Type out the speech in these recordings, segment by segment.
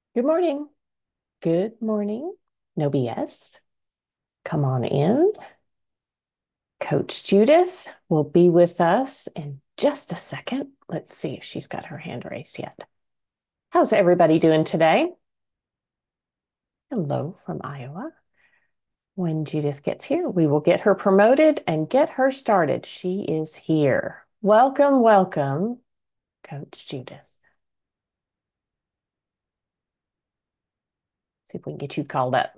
Good morning. Good morning. No BS. Come on in. Coach Judith will be with us in just a second. Let's see if she's got her hand raised yet. How's everybody doing today? Hello from Iowa. When Judith gets here, we will get her promoted and get her started. She is here. Welcome, welcome, Coach Judith. See if we can get you called up.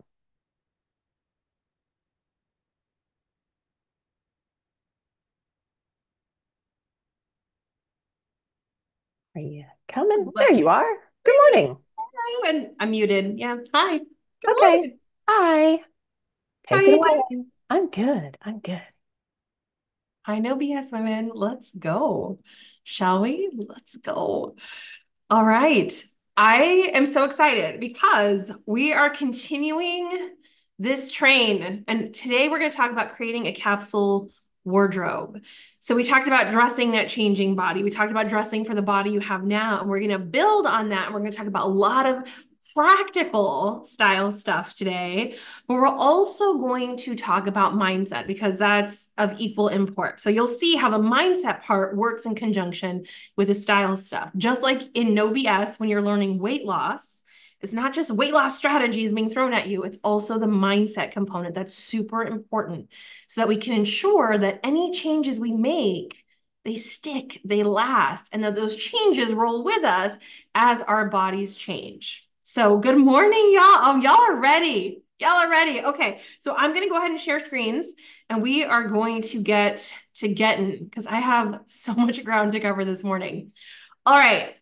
Are you coming? There you are. Good morning. And I'm muted. Yeah. Hi. Good Okay. morning. Hi. How Take it you away. doing? I'm good. I'm good. I know BS women. Let's go. Shall we? Let's go. All right. I am so excited because we are continuing this train. And today we're going to talk about creating a capsule wardrobe. So we talked about dressing that changing body. We talked about dressing for the body you have now. And we're going to build on that. And we're going to talk about a lot of practical style stuff today, but we're also going to talk about mindset because that's of equal import. So you'll see how the mindset part works in conjunction with the style stuff. Just like in No BS, when you're learning weight loss, it's not just weight loss strategies being thrown at you, it's also the mindset component that's super important so that we can ensure that any changes we make, they stick, they last, and that those changes roll with us as our bodies change. So good morning, y'all. Oh, y'all are ready. Y'all are ready. Okay, so I'm going to go ahead and share screens and we are going to get to getting because I have so much ground to cover this morning. All right.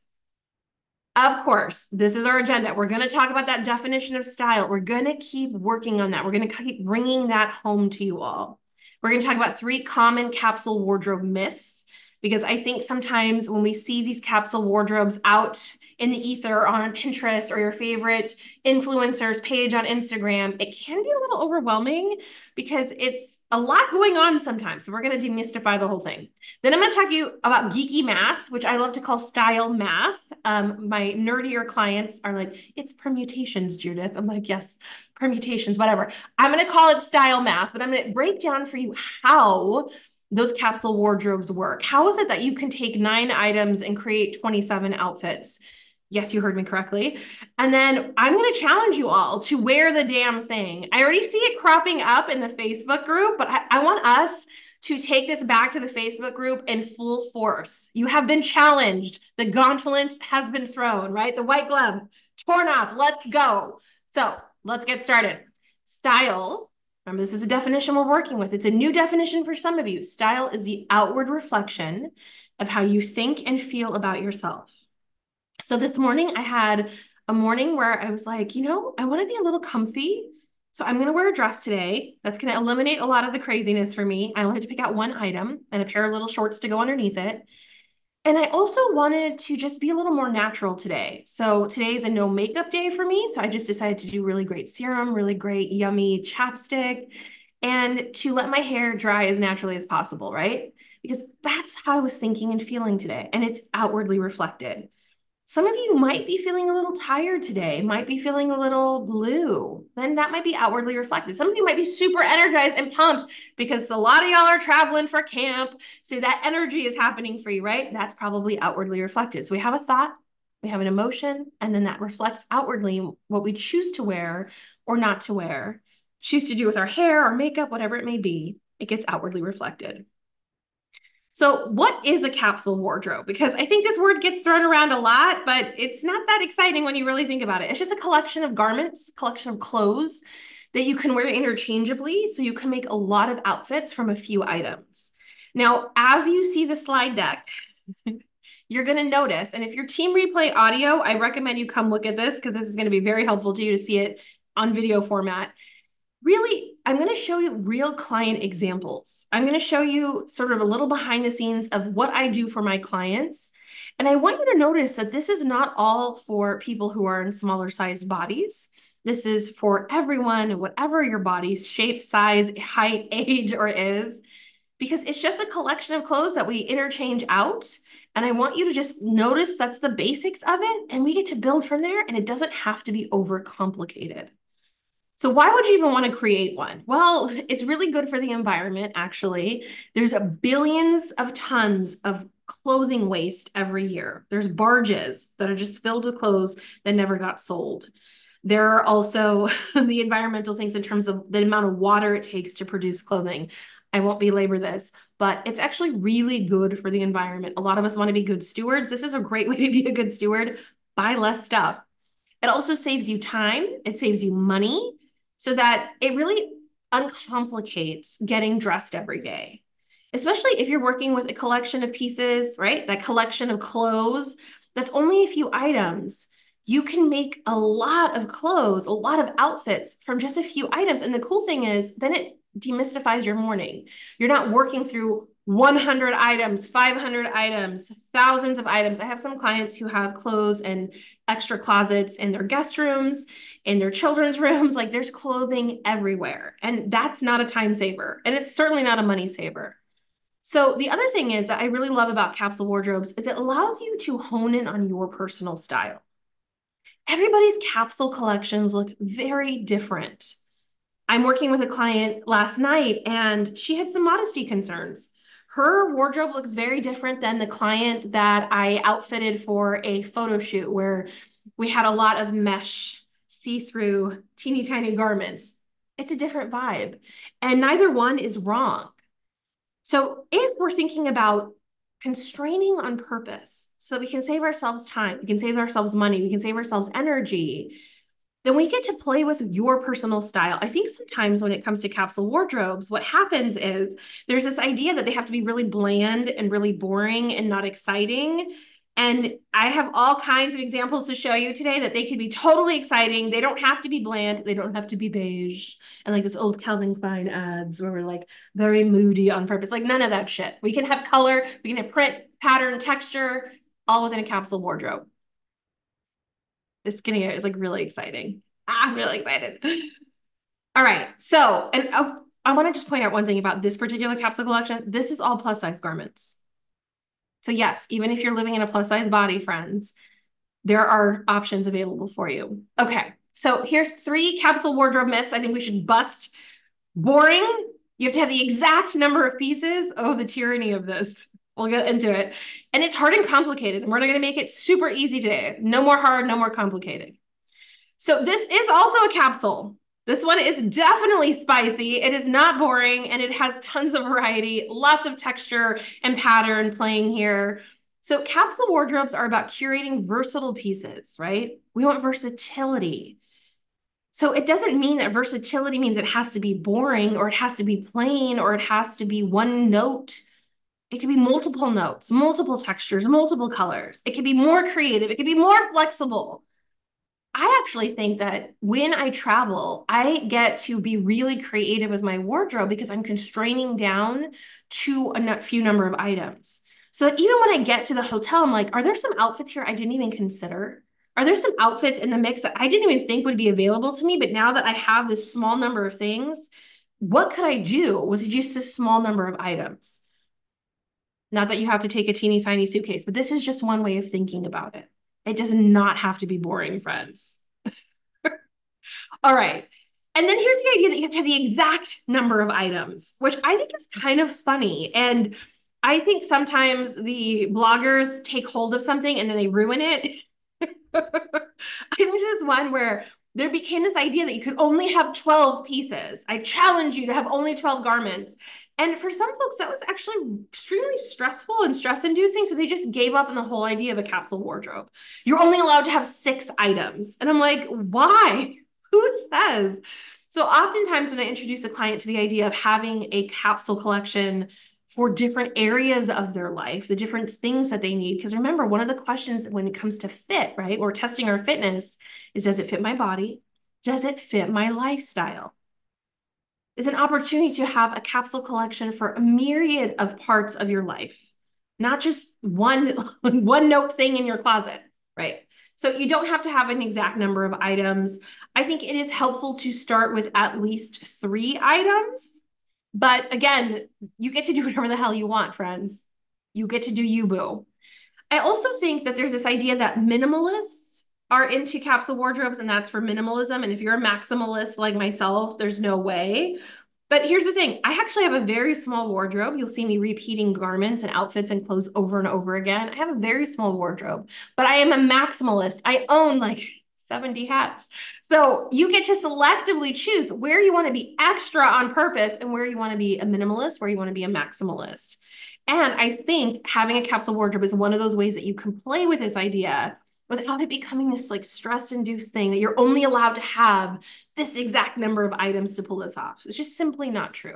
Of course, this is our agenda. We're going to talk about that definition of style. We're going to keep working on that. We're going to keep bringing that home to you all. We're going to talk about 3 common capsule wardrobe myths because I think sometimes when we see these capsule wardrobes out in the ether or on Pinterest or your favorite influencer's page on Instagram, it can be a little overwhelming because it's a lot going on sometimes. So we're going to demystify the whole thing. Then I'm going to talk to you about geeky math, which I love to call style math. My nerdier clients are like, it's permutations, Judith. I'm like, yes, permutations, whatever. I'm going to call it style math, but I'm going to break down for you how those capsule wardrobes work. How is it that you can take 9 items and create 27 outfits? Yes, you heard me correctly. And then I'm going to challenge you all to wear the damn thing. I already see it cropping up in the Facebook group, but I want us to take this back to the Facebook group in full force. You have been challenged. The gauntlet has been thrown, right? The white glove torn off. Let's go. So let's get started. Style. Remember, this is a definition we're working with. It's a new definition for some of you. Style is the outward reflection of how you think and feel about yourself. So this morning I had a morning where I was like, I want to be a little comfy. So I'm going to wear a dress today. That's going to eliminate a lot of the craziness for me. I only had to pick out one item and a pair of little shorts to go underneath it. And I also wanted to just be a little more natural today. So today is a no makeup day for me. So I just decided to do really great serum, really great, yummy chapstick, and to let my hair dry as naturally as possible, right? Because that's how I was thinking and feeling today. And it's outwardly reflected. Some of you might be feeling a little tired today, might be feeling a little blue. Then that might be outwardly reflected. Some of you might be super energized and pumped because a lot of y'all are traveling for camp. So that energy is happening for you, right? That's probably outwardly reflected. So we have a thought, we have an emotion, and then that reflects outwardly what we choose to wear or not to wear, choose to do with our hair or makeup, whatever it may be. It gets outwardly reflected. So, what is a capsule wardrobe? Because I think this word gets thrown around a lot, but it's not that exciting when you really think about it. It's just a collection of garments, collection of clothes that you can wear interchangeably. So, you can make a lot of outfits from a few items. Now, as you see the slide deck, you're going to notice, and if your team replay audio, I recommend you come look at this because this is going to be very helpful to you to see it on video format. Really, I'm going to show you real client examples. I'm going to show you sort of a little behind the scenes of what I do for my clients. And I want you to notice that this is not all for people who are in smaller sized bodies. This is for everyone, whatever your body's shape, size, height, age, or is, because it's just a collection of clothes that we interchange out. And I want you to just notice that's the basics of it. And we get to build from there. And it doesn't have to be overcomplicated. So why would you even want to create one? Well, it's really good for the environment, actually. There's billions of tons of clothing waste every year. There's barges that are just filled with clothes that never got sold. There are also the environmental things in terms of the amount of water it takes to produce clothing. I won't belabor this, but it's actually really good for the environment. A lot of us want to be good stewards. This is a great way to be a good steward. Buy less stuff. It also saves you time, it saves you money, so that it really uncomplicates getting dressed every day. Especially if you're working with a collection of pieces, right? That collection of clothes, that's only a few items. You can make a lot of clothes, a lot of outfits from just a few items. And the cool thing is, then it demystifies your morning. You're not working through 100 items, 500 items, thousands of items. I have some clients who have clothes and extra closets in their guest rooms, in their children's rooms. Like there's clothing everywhere. And that's not a time saver. And it's certainly not a money saver. So the other thing is that I really love about capsule wardrobes is it allows you to hone in on your personal style. Everybody's capsule collections look very different. I'm working with a client last night and she had some modesty concerns. Her wardrobe looks very different than the client that I outfitted for a photo shoot where we had a lot of mesh, see-through, teeny tiny garments. It's a different vibe, and neither one is wrong. So if we're thinking about constraining on purpose so we can save ourselves time, we can save ourselves money, we can save ourselves energy, then we get to play with your personal style. I think sometimes when it comes to capsule wardrobes, what happens is there's this idea that they have to be really bland and really boring and not exciting. And I have all kinds of examples to show you today that they could be totally exciting. They don't have to be bland. They don't have to be beige. And like this old Calvin Klein ads where we're like very moody on purpose. Like none of that shit. We can have color, we can have print, pattern, texture, all within a capsule wardrobe. It's getting it's like really exciting. I'm really excited. All right. So, and I want to just point out one thing about this particular capsule collection. This is all plus size garments. So yes, even if you're living in a plus size body, friends, there are options available for you. Okay. So here's 3 capsule wardrobe myths I think we should bust. Boring. You have to have the exact number of pieces. Oh, the tyranny of this. We'll get into it. And it's hard and complicated. And we're not going to make it super easy today. No more hard, no more complicated. So this is also a capsule. This one is definitely spicy. It is not boring, and it has tons of variety, lots of texture and pattern playing here. So capsule wardrobes are about curating versatile pieces, right? We want versatility. So it doesn't mean that versatility means it has to be boring or it has to be plain or it has to be one note. It could be multiple notes, multiple textures, multiple colors. It could be more creative. It could be more flexible. I actually think that when I travel, I get to be really creative with my wardrobe because I'm constraining down to a few number of items. So that even when I get to the hotel, I'm like, are there some outfits here I didn't even consider? Are there some outfits in the mix that I didn't even think would be available to me? But now that I have this small number of things, what could I do with just a small number of items? Not that you have to take a teeny tiny suitcase, but this is just one way of thinking about it. It does not have to be boring, friends. All right. And then here's the idea that you have to have the exact number of items, which I think is kind of funny. And I think sometimes the bloggers take hold of something and then they ruin it. This is one where there became this idea that you could only have 12 pieces. I challenge you to have only 12 garments. And for some folks, that was actually extremely stressful and stress inducing. So they just gave up on the whole idea of a capsule wardrobe. You're only allowed to have 6 items. And I'm like, why? Who says? So oftentimes when I introduce a client to the idea of having a capsule collection for different areas of their life, the different things that they need. Because remember, one of the questions when it comes to fit, right, or testing our fitness is, does it fit my body? Does it fit my lifestyle? It's an opportunity to have a capsule collection for a myriad of parts of your life, not just one note thing in your closet, right? So you don't have to have an exact number of items. I think it is helpful to start with at least 3 items. But again, you get to do whatever the hell you want, friends. You get to do you, boo. I also think that there's this idea that minimalists are into capsule wardrobes, and that's for minimalism. And if you're a maximalist like myself, there's no way. But here's the thing, I actually have a very small wardrobe. You'll see me repeating garments and outfits and clothes over and over again. I have a very small wardrobe, but I am a maximalist. I own like 70 hats. So you get to selectively choose where you want to be extra on purpose and where you want to be a minimalist, where you want to be a maximalist. And I think having a capsule wardrobe is one of those ways that you can play with this idea without it becoming this like stress-induced thing that you're only allowed to have this exact number of items to pull this off. It's just simply not true.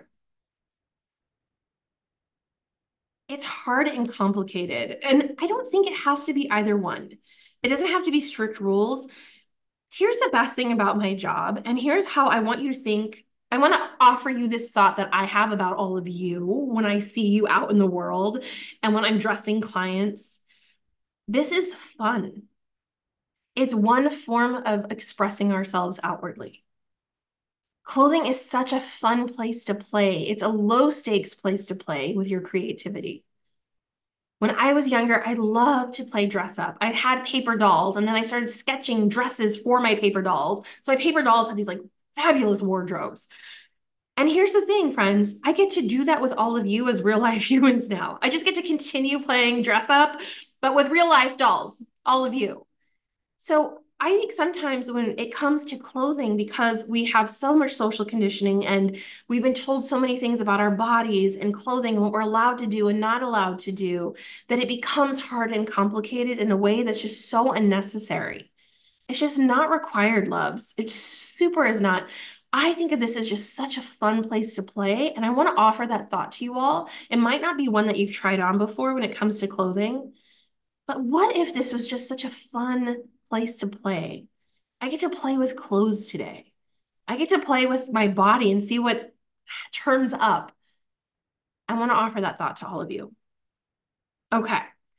It's hard and complicated. And I don't think it has to be either one. It doesn't have to be strict rules. Here's the best thing about my job, and here's how I want you to think. I want to offer you this thought that I have about all of you when I see you out in the world and when I'm dressing clients. This is fun. It's one form of expressing ourselves outwardly. Clothing is such a fun place to play. It's a low stakes place to play with your creativity. When I was younger, I loved to play dress up. I had paper dolls, and then I started sketching dresses for my paper dolls. So my paper dolls had these like fabulous wardrobes. And here's the thing, friends, I get to do that with all of you as real life humans now. I just get to continue playing dress up, but with real life dolls, all of you. So I think sometimes when it comes to clothing, because we have so much social conditioning and we've been told so many things about our bodies and clothing and what we're allowed to do and not allowed to do, that it becomes hard and complicated in a way that's just so unnecessary. It's just not required, loves. It super is not. I think of this as just such a fun place to play. And I want to offer that thought to you all. It might not be one that you've tried on before when it comes to clothing, but what if this was just such a fun place to play? I get to play with clothes today. I get to play with my body and see what turns up. I want to offer that thought to all of you. Okay.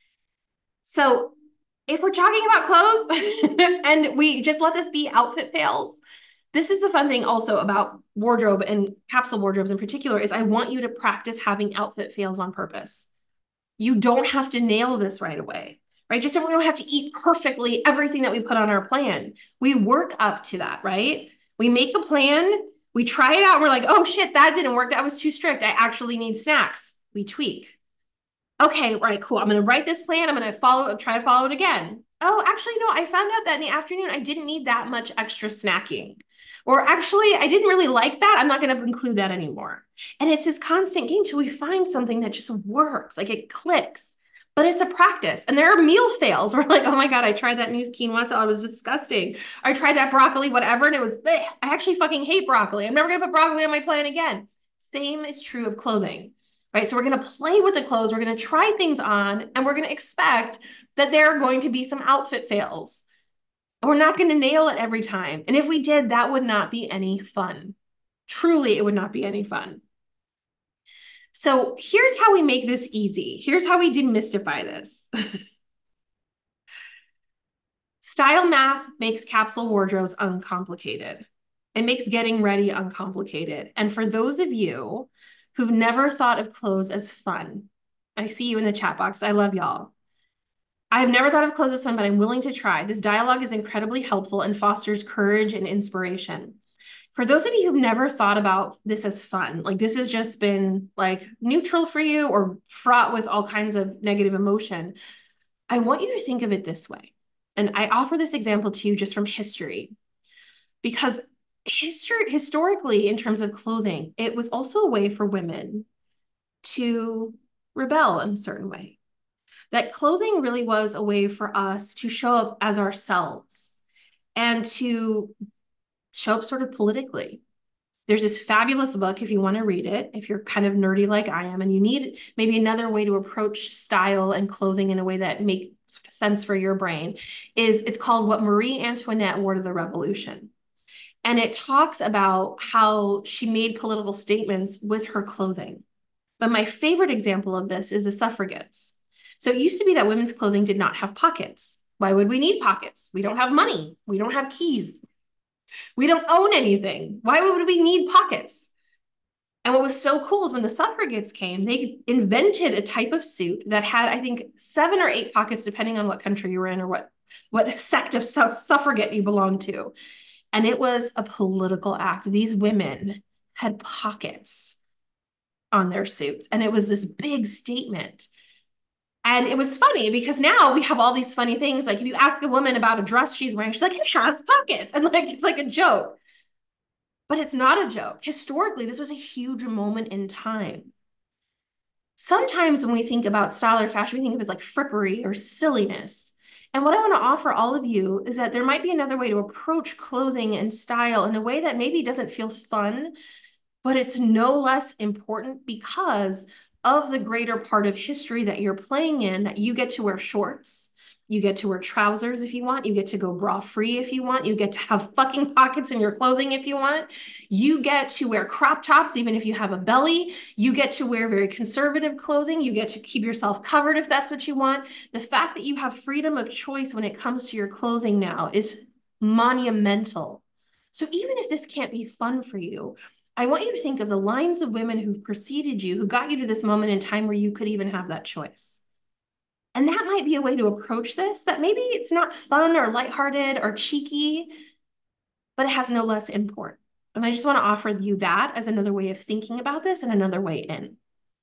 So if we're talking about clothes and we just let this be outfit fails, this is the fun thing also about wardrobe and capsule wardrobes in particular is I want you to practice having outfit fails on purpose. You don't have to nail this right away, right? Just so we don't have to eat perfectly everything that we put on our plan. We work up to that, right? We make a plan, we try it out, we're like, oh shit, that didn't work. That was too strict. I actually need snacks. We tweak. Okay, right, cool. I'm going to write this plan. I'm going to try to follow it again. Oh, actually, no, I found out that in the afternoon, I didn't need that much extra snacking. Or actually, I didn't really like that. I'm not going to include that anymore. And it's this constant game till we find something that just works, like it clicks. But it's a practice. And there are meal fails. We're like, oh my God, I tried that new quinoa salad. It was disgusting. I tried that broccoli, whatever, and it was, bleh. I actually fucking hate broccoli. I'm never going to put broccoli on my plan again. Same is true of clothing, right? So we're going to play with the clothes. We're going to try things on, and we're going to expect that there are going to be some outfit fails. We're not going to nail it every time. And if we did, that would not be any fun. Truly, it would not be any fun. So here's how we make this easy. Here's how we demystify this. Style math makes capsule wardrobes uncomplicated. It makes getting ready uncomplicated. And for those of you who've never thought of clothes as fun, I see you in the chat box. I love y'all. I have never thought of clothes as fun, but I'm willing to try. This dialogue is incredibly helpful and fosters courage and inspiration. For those of you who've never thought about this as fun, like this has just been like neutral for you or fraught with all kinds of negative emotion, I want you to think of it this way. And I offer this example to you just from history, because historically, in terms of clothing, it was also a way for women to rebel in a certain way. That clothing really was a way for us to show up as ourselves and to show up sort of politically. There's this fabulous book, if you want to read it, if you're kind of nerdy like I am, and you need maybe another way to approach style and clothing in a way that makes sense for your brain, it's called What Marie Antoinette Wore to the Revolution. And it talks about how she made political statements with her clothing. But my favorite example of this is the suffragettes. So it used to be that women's clothing did not have pockets. Why would we need pockets? We don't have money. We don't have keys. We don't own anything. Why would we need pockets? And what was so cool is when the suffragettes came, they invented a type of suit that had, I think, 7 or 8 pockets, depending on what country you were in or what sect of suffragette you belonged to. And it was a political act. These women had pockets on their suits, and it was this big statement. And it was funny because now we have all these funny things. Like if you ask a woman about a dress she's wearing, she's like, it has pockets. And like, it's like a joke. But it's not a joke. Historically, this was a huge moment in time. Sometimes when we think about style or fashion, we think of it as like frippery or silliness. And what I want to offer all of you is that there might be another way to approach clothing and style in a way that maybe doesn't feel fun, but it's no less important because of the greater part of history that you're playing in, that you get to wear shorts. You get to wear trousers if you want. You get to go bra free if you want. You get to have fucking pockets in your clothing if you want. You get to wear crop tops even if you have a belly. You get to wear very conservative clothing. You get to keep yourself covered if that's what you want. The fact that you have freedom of choice when it comes to your clothing now is monumental. So even if this can't be fun for you, I want you to think of the lines of women who've preceded you, who got you to this moment in time where you could even have that choice. And that might be a way to approach this, that maybe it's not fun or lighthearted or cheeky, but it has no less import. And I just want to offer you that as another way of thinking about this and another way in.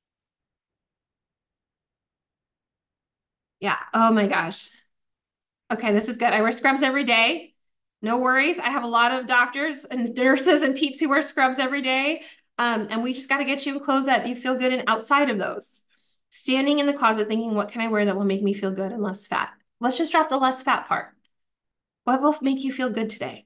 Yeah. Oh my gosh. Okay, this is good. I wear scrubs every day. No worries. I have a lot of doctors and nurses and peeps who wear scrubs every day. And we just got to get you in clothes that you feel good in outside of those. Standing in the closet thinking, what can I wear that will make me feel good and less fat? Let's just drop the less fat part. What will make you feel good today?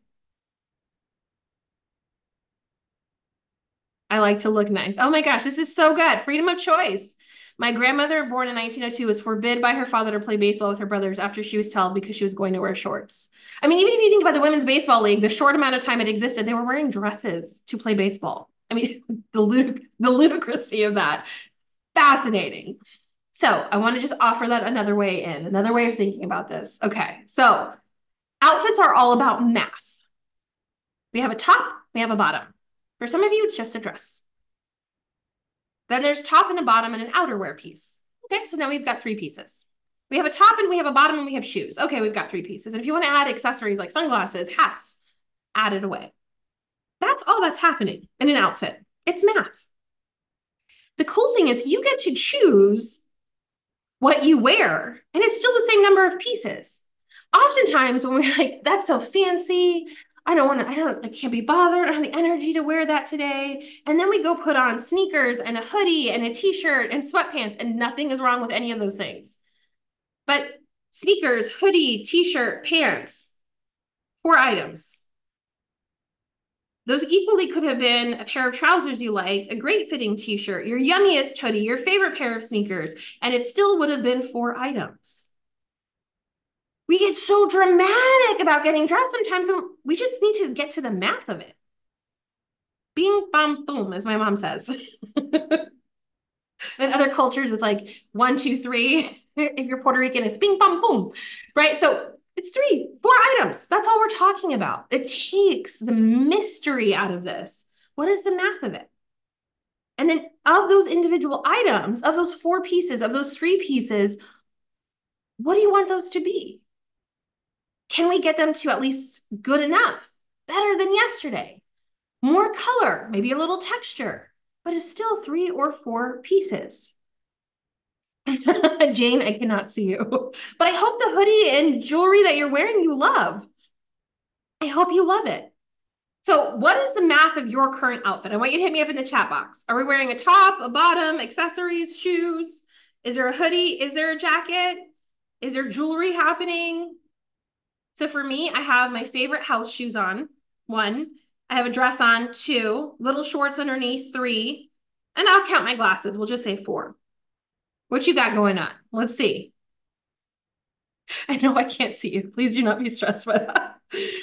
I like to look nice. Oh my gosh, this is so good. Freedom of choice. My grandmother, born in 1902, was forbid by her father to play baseball with her brothers after she was told because she was going to wear shorts. I mean, even if you think about the Women's Baseball League, the short amount of time it existed, they were wearing dresses to play baseball. I mean, the ludicrousy of that. Fascinating. So I want to just offer that another way in, another way of thinking about this. Okay, so outfits are all about math. We have a top, we have a bottom. For some of you, it's just a dress. Then there's top and a bottom and an outerwear piece. Okay, so now we've got 3 pieces. We have a top and we have a bottom and we have shoes. Okay, we've got 3 pieces. And if you want to add accessories like sunglasses, hats, add it away. That's all that's happening in an outfit. It's math. The cool thing is you get to choose what you wear, and it's still the same number of pieces. Oftentimes when we're like, that's so fancy, I can't be bothered. I don't have the energy to wear that today. And then we go put on sneakers and a hoodie and a t-shirt and sweatpants, and nothing is wrong with any of those things. But sneakers, hoodie, t-shirt, pants, 4 items. Those equally could have been a pair of trousers you liked, a great fitting t-shirt, your yummiest hoodie, your favorite pair of sneakers, and it still would have been 4 items. We get so dramatic about getting dressed sometimes, and we just need to get to the math of it. Bing, bam, boom, as my mom says. In other cultures, it's like 1, 2, 3. If you're Puerto Rican, it's bing, bam, boom, right? So it's 3, 4 items. That's all we're talking about. It takes the mystery out of this. What is the math of it? And then of those individual items, of those 4 pieces, of those 3 pieces, what do you want those to be? Can we get them to at least good enough, better than yesterday? More color, maybe a little texture, but it's still 3 or 4 pieces. Jane, I cannot see you, but I hope the hoodie and jewelry that you're wearing you love. I hope you love it. So what is the math of your current outfit? I want you to hit me up in the chat box. Are we wearing a top, a bottom, accessories, shoes? Is there a hoodie? Is there a jacket? Is there jewelry happening? So for me, I have my favorite house shoes on, 1. I have a dress on, 2. Little shorts underneath, 3. And I'll count my glasses. We'll just say 4. What you got going on? Let's see. I know I can't see you. Please do not be stressed by that.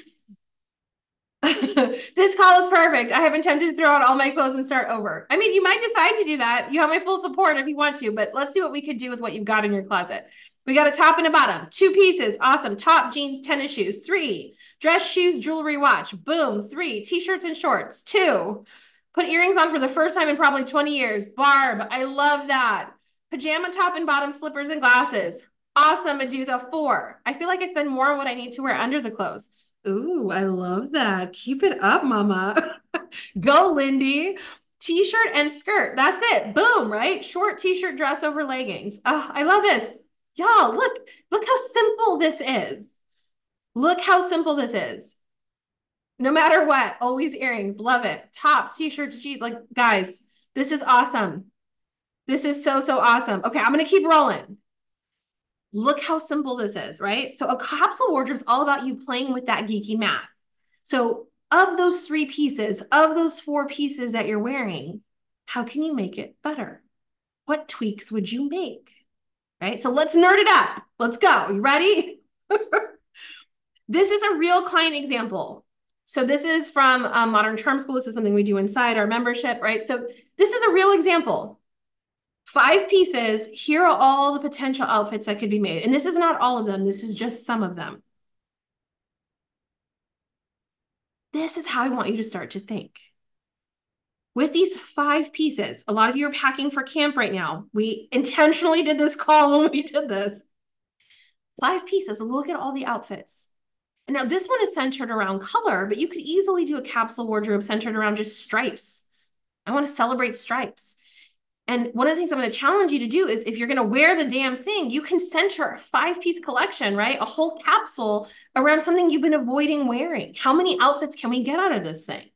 This call is perfect. I have been tempted to throw out all my clothes and start over. I mean, you might decide to do that. You have my full support if you want to, but let's see what we could do with what you've got in your closet. We got a top and a bottom, 2 pieces. Awesome. Top, jeans, tennis shoes, 3. Dress, shoes, jewelry, watch. Boom. 3. T-shirts and shorts, 2. Put earrings on for the first time in probably 20 years. Barb, I love that. Pajama top and bottom slippers and glasses. Awesome, Medusa. 4. I feel like I spend more on what I need to wear under the clothes. Ooh, I love that. Keep it up, mama. Go, Lindy. T-shirt and skirt. That's it. Boom, right? Short t-shirt dress over leggings. Oh, I love this. Y'all, look how simple this is. Look how simple this is. No matter what, always earrings. Love it. Tops, t-shirts, jeans. Like, guys, this is awesome. This is so, so awesome. Okay, I'm going to keep rolling. Look how simple this is, right? So a capsule wardrobe is all about you playing with that geeky math. So of those 3 pieces, of those 4 pieces that you're wearing, how can you make it better? What tweaks would you make? Right? So let's nerd it up. Let's go. You ready? This is a real client example. So this is from Modern Charm School. This is something we do inside our membership, right? So this is a real example. 5 pieces. Here are all the potential outfits that could be made. And this is not all of them. This is just some of them. This is how I want you to start to think. With these 5 pieces, a lot of you are packing for camp right now. We intentionally did this call when we did this. 5 pieces. Look at all the outfits. And now this one is centered around color, but you could easily do a capsule wardrobe centered around just stripes. I want to celebrate stripes. And one of the things I'm going to challenge you to do is if you're going to wear the damn thing, you can center a 5-piece collection, right? A whole capsule around something you've been avoiding wearing. How many outfits can we get out of this thing?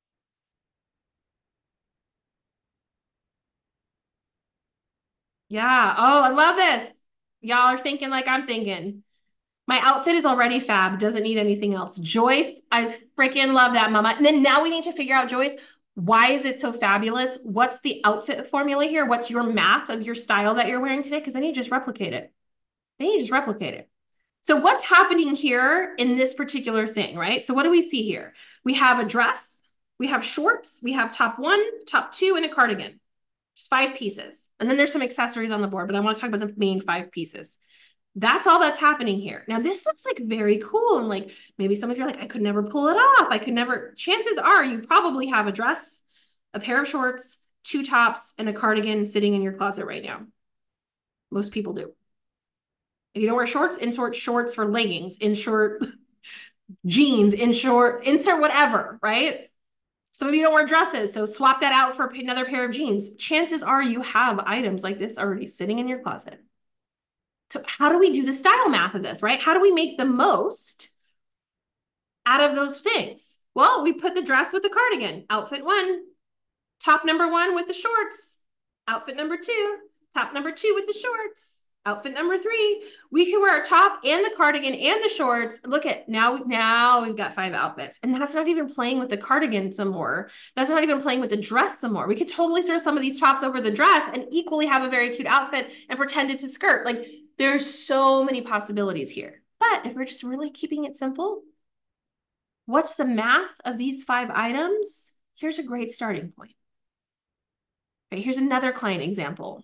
Yeah. Oh, I love this. Y'all are thinking like I'm thinking. My outfit is already fab, doesn't need anything else. Joyce, I freaking love that, mama. And then now we need to figure out, Joyce, why is it so fabulous? What's the outfit formula here? What's your math of your style that you're wearing today? Because then you just replicate it. Then you just replicate it. So what's happening here in this particular thing, right? So what do we see here? We have a dress, we have shorts, we have top 1, top 2, and a cardigan. Just 5 pieces. And then there's some accessories on the board, but I want to talk about the main 5 pieces. That's all that's happening here. Now, this looks like very cool. And like, maybe some of you are like, I could never pull it off. I could never, chances are you probably have a dress, a pair of shorts, 2 tops, and a cardigan sitting in your closet right now. Most people do. If you don't wear shorts, insert shorts for leggings, insert jeans, insert whatever, right? Some of you don't wear dresses, so swap that out for another pair of jeans. Chances are you have items like this already sitting in your closet. So how do we do the style math of this, right? How do we make the most out of those things? Well, we put the dress with the cardigan, outfit 1, top number 1 with the shorts, outfit number 2, top number 2 with the shorts, outfit number 3. We can wear a top and the cardigan and the shorts. Look at now we've got 5 outfits. And that's not even playing with the cardigan some more. That's not even playing with the dress some more. We could totally throw some of these tops over the dress and equally have a very cute outfit and pretend it's a skirt. Like, there's so many possibilities here. But if we're just really keeping it simple, what's the math of these 5 items? Here's a great starting point. Right, here's another client example.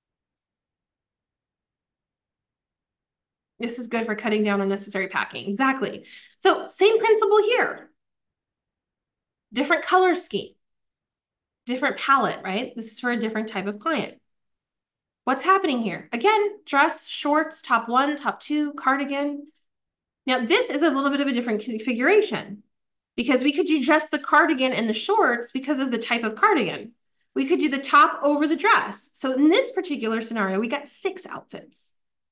This is good for cutting down unnecessary packing. Exactly. So same principle here. Different color scheme. Different palette, right? This is for a different type of client. What's happening here? Again, dress, shorts, top 1, top 2, cardigan. Now, this is a little bit of a different configuration because we could do just the cardigan and the shorts because of the type of cardigan. We could do the top over the dress. So in this particular scenario, we got 6 outfits.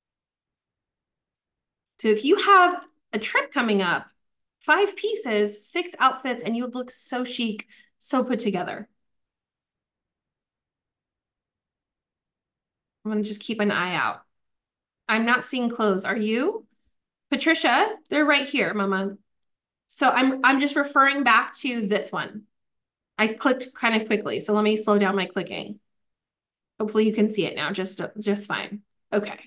So if you have a trip coming up, 5 pieces, 6 outfits, and you would look so chic, so put together. I'm going to just keep an eye out. I'm not seeing clothes. Are you? Patricia, they're right here, mama. So I'm just referring back to this one. I clicked kind of quickly, so let me slow down my clicking. Hopefully you can see it now, just fine. Okay.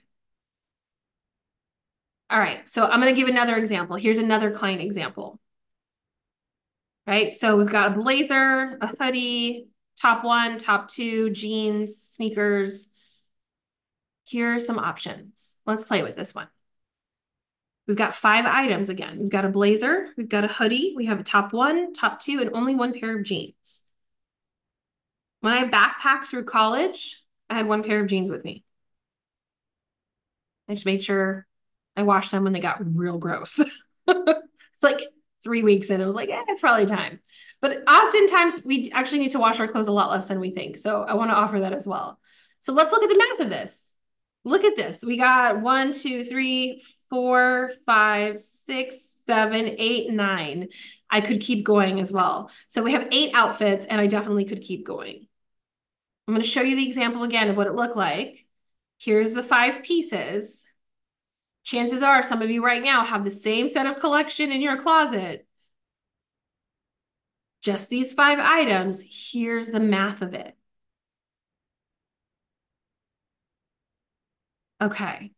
All right, so I'm going to give another example. Here's another client example. Right, so we've got a blazer, a hoodie, top 1, top 2, jeans, sneakers. Here are some options. Let's play with this one. We've got 5 items again. We've got a blazer, we've got a hoodie, we have a top 1, top 2, and only 1 pair of jeans. When I backpacked through college, I had one pair of jeans with me. I just made sure I washed them when they got real gross. It's like 3 weeks in, I was like, yeah, it's probably time. But oftentimes we actually need to wash our clothes a lot less than we think. So I want to offer that as well. So let's look at the math of this. Look at this. We got 1, 2, 3, 4, 5, 6, 7, 8, 9. I could keep going as well. So we have 8 outfits, and I definitely could keep going. I'm going to show you the example again of what it looked like. Here's the 5 pieces. Chances are some of you right now have the same set of collection in your closet. Just these 5 items. Here's the math of it. Okay.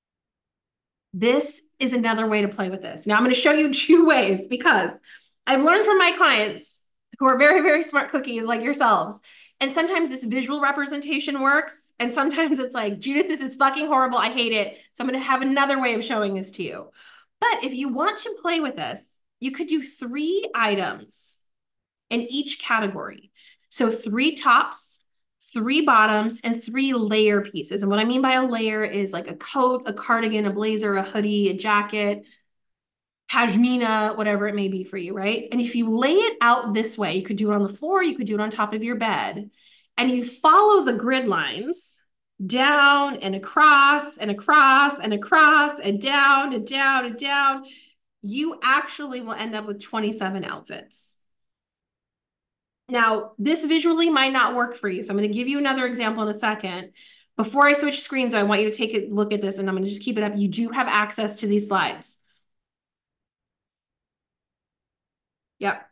This is another way to play with this. Now I'm going to show you 2 ways because I've learned from my clients who are very, very smart cookies like yourselves. And sometimes this visual representation works. And sometimes it's like, Judith, this is fucking horrible. I hate it. So I'm going to have another way of showing this to you. But if you want to play with this, you could do 3 items in each category. So 3 tops, 3 bottoms, and 3 layer pieces. And what I mean by a layer is like a coat, a cardigan, a blazer, a hoodie, a jacket, pashmina, whatever it may be for you, right? And if you lay it out this way, you could do it on the floor, you could do it on top of your bed, and you follow the grid lines down and across and across and across and down and down and down, you actually will end up with 27 outfits. Now, this visually might not work for you. So I'm going to give you another example in a second. Before I switch screens, I want you to take a look at this, and I'm going to just keep it up. You do have access to these slides. Yep.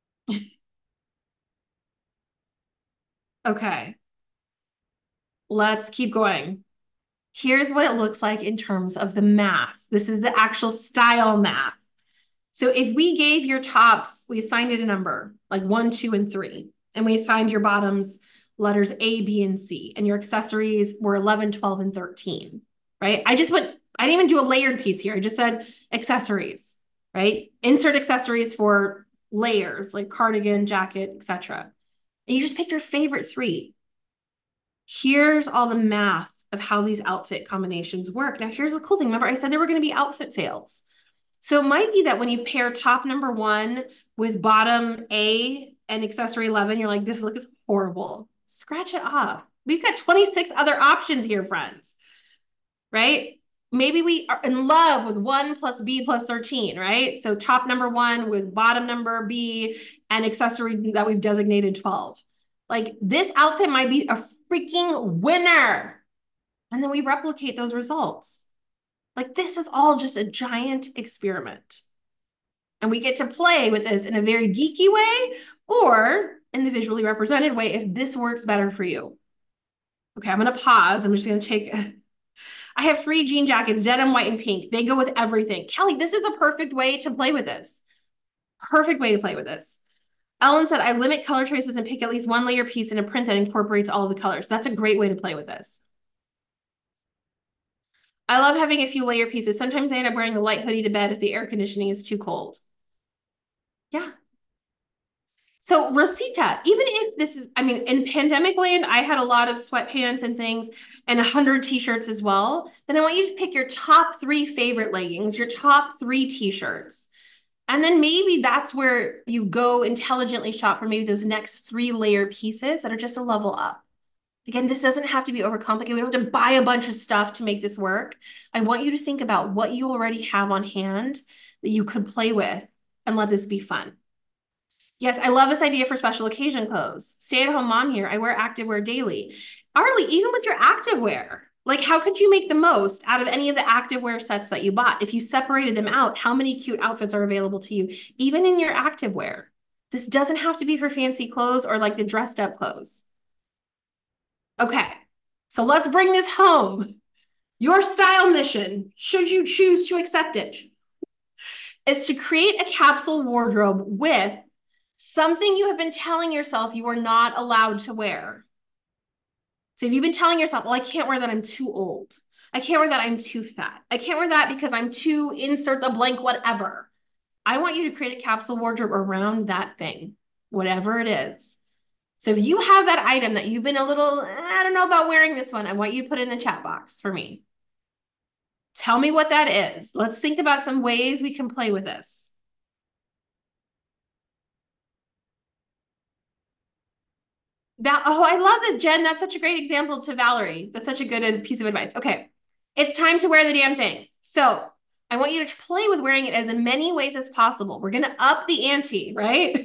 Okay. Let's keep going. Here's what it looks like in terms of the math. This is the actual style math. So if we gave your tops, we assigned it a number, like 1, 2, and 3, and we assigned your bottoms letters A, B, and C, and your accessories were 11, 12, and 13, right? I didn't even do a layered piece here. I just said accessories, right? Insert accessories for layers like cardigan, jacket, etc. And you just pick your favorite 3. Here's all the math of how these outfit combinations work. Now, here's the cool thing. Remember, I said there were going to be outfit fails. So it might be that when you pair top number 1 with bottom A and accessory 11, you're like, this looks horrible. Scratch it off. We've got 26 other options here, friends, right? Maybe we are in love with 1 plus B plus 13, right? So top number 1 with bottom number B and accessory that we've designated 12. Like this outfit might be a freaking winner. And then we replicate those results. Like this is all just a giant experiment. And we get to play with this in a very geeky way or in the visually represented way if this works better for you. Okay, I'm going to pause. I'm just going to take... I have 3 jean jackets, denim, white, and pink. They go with everything. Kelly, this is a perfect way to play with this. Perfect way to play with this. Ellen said, I limit color choices and pick at least 1 layer piece in a print that incorporates all of the colors. That's a great way to play with this. I love having a few layer pieces. Sometimes I end up wearing a light hoodie to bed if the air conditioning is too cold. Yeah. So Rosita, even if this is, I mean, in pandemic land, I had a lot of sweatpants and things and 100 t-shirts as well. Then I want you to pick your top 3 favorite leggings, your top 3 t-shirts. And then maybe that's where you go intelligently shop for maybe those next 3 layer pieces that are just a level up. Again, this doesn't have to be overcomplicated. We don't have to buy a bunch of stuff to make this work. I want you to think about what you already have on hand that you could play with and let this be fun. Yes, I love this idea for special occasion clothes. Stay-at-home mom here. I wear activewear daily. Arlie, even with your activewear, like how could you make the most out of any of the activewear sets that you bought? If you separated them out, how many cute outfits are available to you, even in your activewear? This doesn't have to be for fancy clothes or like the dressed up clothes. Okay, so let's bring this home. Your style mission, should you choose to accept it, is to create a capsule wardrobe with something you have been telling yourself you are not allowed to wear. So if you've been telling yourself, well, I can't wear that, I'm too old. I can't wear that, I'm too fat. I can't wear that because I'm too insert the blank whatever. I want you to create a capsule wardrobe around that thing, whatever it is. So if you have that item that you've been a little, I don't know about wearing this one, I want you to put it in the chat box for me. Tell me what that is. Let's think about some ways we can play with this. Oh, I love this, Jen. That's such a great example to Valerie. That's such a good piece of advice. Okay. It's time to wear the damn thing. So I want you to play with wearing it as in many ways as possible. We're going to up the ante, right?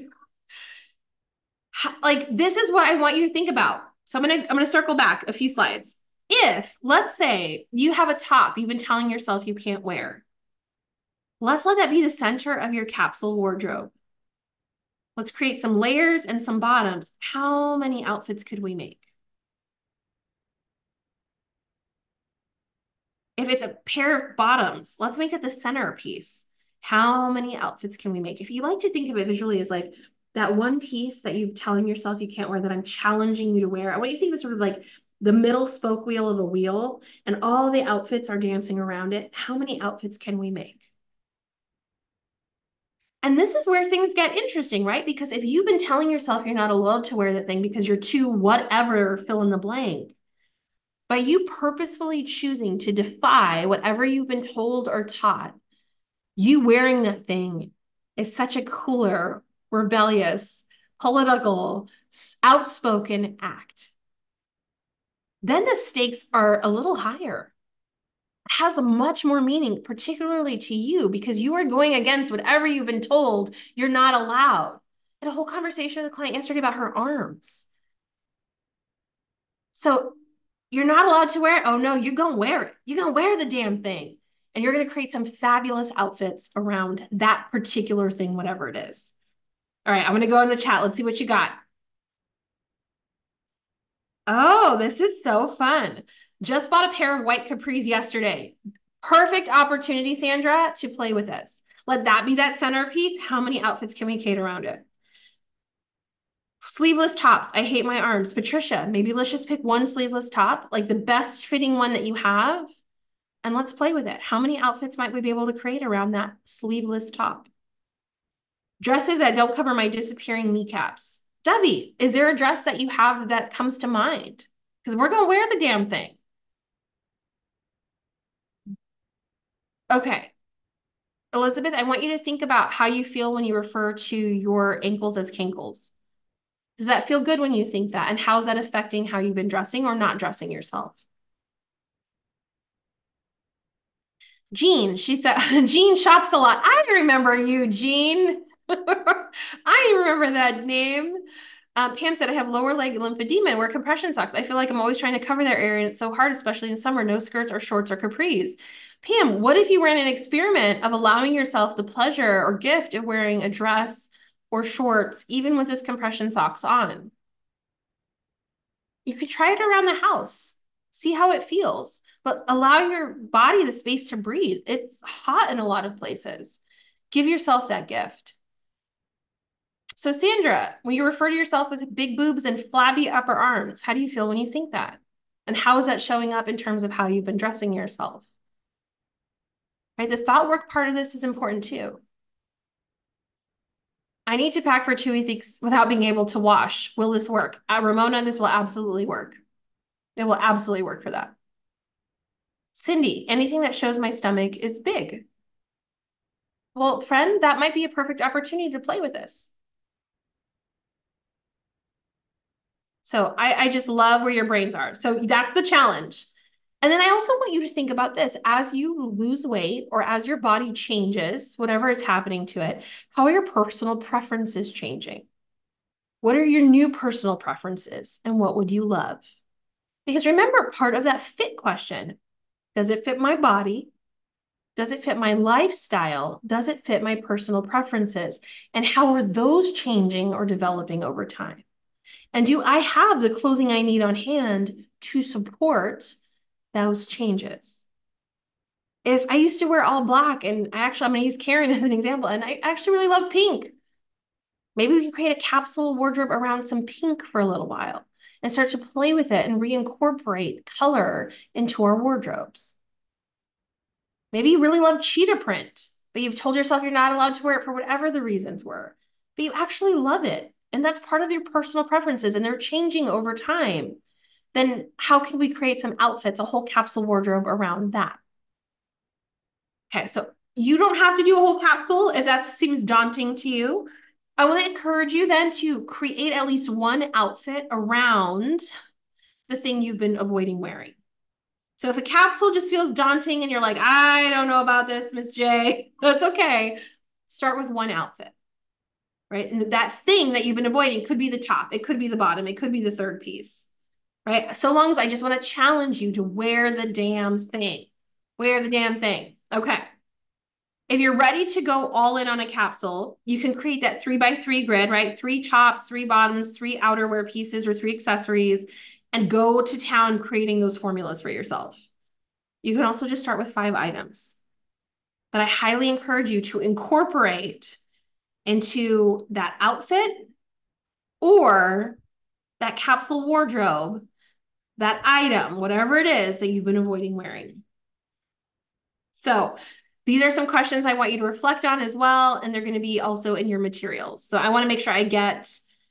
Like this is what I want you to think about. So I'm going to circle back a few slides. If, let's say, you have a top you've been telling yourself you can't wear, let's let that be the center of your capsule wardrobe. Let's create some layers and some bottoms. How many outfits could we make? If it's a pair of bottoms, let's make it the centerpiece. How many outfits can we make? If you like to think of it visually as like that one piece that you're telling yourself you can't wear, that I'm challenging you to wear, I want you to think of it sort of like the middle spoke wheel of a wheel, and all the outfits are dancing around it. How many outfits can we make? And this is where things get interesting, right? Because if you've been telling yourself you're not allowed to wear the thing because you're too whatever, fill in the blank, by you purposefully choosing to defy whatever you've been told or taught, you wearing that thing is such a cooler, rebellious, political, outspoken act. Then the stakes are a little higher. It has a much more meaning, particularly to you, because you are going against whatever you've been told you're not allowed. I had a whole conversation with a client yesterday about her arms. So you're not allowed to wear it. Oh no, you're going to wear it. You're going to wear the damn thing. And you're going to create some fabulous outfits around that particular thing, whatever it is. All right, I'm going to go in the chat. Let's see what you got. Oh, this is so fun. Just bought a pair of white capris yesterday. Perfect opportunity, Sandra, to play with this. Let that be that centerpiece. How many outfits can we create around it? Sleeveless tops. I hate my arms. Patricia, maybe let's just pick one sleeveless top, like the best fitting one that you have, and let's play with it. How many outfits might we be able to create around that sleeveless top? Dresses that don't cover my disappearing kneecaps. Debbie, is there a dress that you have that comes to mind? Because we're going to wear the damn thing. Okay. Elizabeth, I want you to think about how you feel when you refer to your ankles as kinkles. Does that feel good when you think that? And how's that affecting how you've been dressing or not dressing yourself? Jean, she said, Jean shops a lot. I remember you, Jean. I remember that name. Pam said, I have lower leg lymphedema and wear compression socks. I feel like I'm always trying to cover that area and it's so hard, especially in summer, no skirts or shorts or capris. Pam, what if you ran an experiment of allowing yourself the pleasure or gift of wearing a dress or shorts, even with those compression socks on? You could try it around the house, see how it feels, but allow your body the space to breathe. It's hot in a lot of places. Give yourself that gift. So Sandra, when you refer to yourself with big boobs and flabby upper arms, how do you feel when you think that? And how is that showing up in terms of how you've been dressing yourself? Right? The thought work part of this is important too. I need to pack for 2 weeks without being able to wash. Will this work? Ramona, this will absolutely work. It will absolutely work for that. Cindy, anything that shows my stomach is big. Well, friend, that might be a perfect opportunity to play with this. So I just love where your brains are. So that's the challenge. And then I also want you to think about this. As you lose weight or as your body changes, whatever is happening to it, how are your personal preferences changing? What are your new personal preferences and what would you love? Because remember, part of that fit question, does it fit my body? Does it fit my lifestyle? Does it fit my personal preferences? And how are those changing or developing over time? And do I have the clothing I need on hand to support those changes? If I used to wear all black, and I'm going to use Karen as an example, and I actually really love pink. Maybe we can create a capsule wardrobe around some pink for a little while and start to play with it and reincorporate color into our wardrobes. Maybe you really love cheetah print, but you've told yourself you're not allowed to wear it for whatever the reasons were, but you actually love it. and that's part of your personal preferences and they're changing over time, then how can we create some outfits, a whole capsule wardrobe around that? Okay, so you don't have to do a whole capsule if that seems daunting to you. I want to encourage you then to create at least one outfit around the thing you've been avoiding wearing. So if a capsule just feels daunting and you're like, I don't know about this, Miss J, that's okay. Start with one outfit, right? And that thing that you've been avoiding could be the top, it could be the bottom, it could be the third piece, right? So long as I just want to challenge you to wear the damn thing. Wear the damn thing. Okay. If you're ready to go all in on a capsule, you can create that 3x3 grid, right? 3 tops, 3 bottoms, 3 outerwear pieces, or 3 accessories, and go to town creating those formulas for yourself. You can also just start with 5 items. But I highly encourage you to incorporate into that outfit or that capsule wardrobe, that item, whatever it is that you've been avoiding wearing. So these are some questions I want you to reflect on as well, and they're going to be also in your materials. So I want to make sure I get